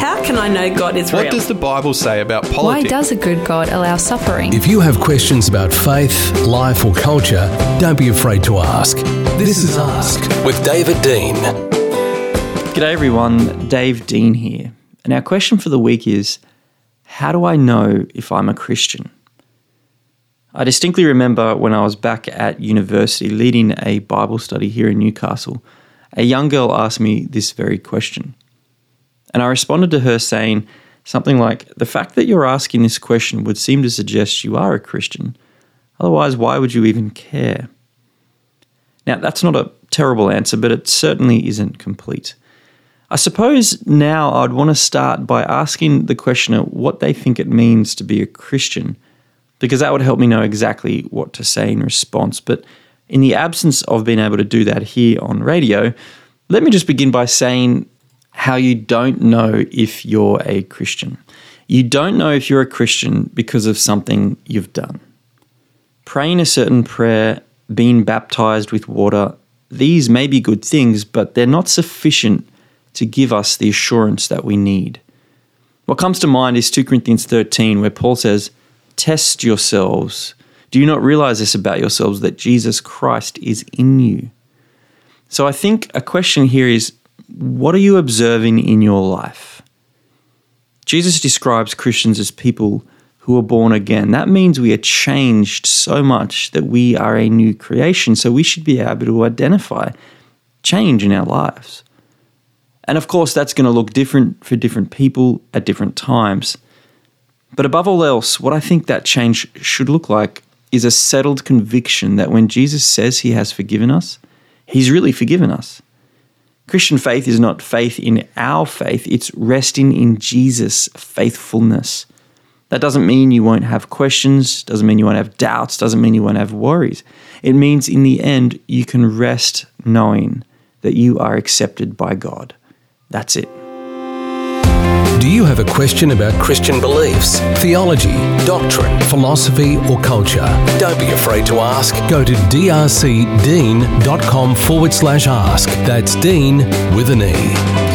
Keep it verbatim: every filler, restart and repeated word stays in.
How can I know God is real? What does the Bible say about politics? Why does a good God allow suffering? If you have questions about faith, life or culture, don't be afraid to ask. This is Ask with David Dean. G'day everyone, Dave Dean here. And our question for the week is, how do I know if I'm a Christian? I distinctly remember when I was back at university leading a Bible study here in Newcastle, a young girl asked me this very question. And I responded to her saying something like, the fact that you're asking this question would seem to suggest you are a Christian. Otherwise, why would you even care? Now, that's not a terrible answer, but it certainly isn't complete. I suppose now I'd want to start by asking the questioner what they think it means to be a Christian, because that would help me know exactly what to say in response. But in the absence of being able to do that here on radio, let me just begin by saying how you don't know if you're a Christian. You don't know if you're a Christian because of something you've done. Praying a certain prayer, being baptized with water, these may be good things, but they're not sufficient to give us the assurance that we need. What comes to mind is Second Corinthians thirteen, where Paul says, "Test yourselves. Do you not realize this about yourselves, that Jesus Christ is in you?" So I think a question here is, what are you observing in your life? Jesus describes Christians as people who are born again. That means we are changed so much that we are a new creation. So we should be able to identify change in our lives. And of course, that's going to look different for different people at different times. But above all else, what I think that change should look like is a settled conviction that when Jesus says he has forgiven us, he's really forgiven us. Christian faith is not faith in our faith, it's resting in Jesus' faithfulness. That doesn't mean you won't have questions, doesn't mean you won't have doubts, doesn't mean you won't have worries. It means in the end, you can rest knowing that you are accepted by God. That's it. Do you have a question about Christian beliefs, theology, doctrine, philosophy or culture? Don't be afraid to ask. Go to drcdean.com forward slash ask. That's Dean with an E.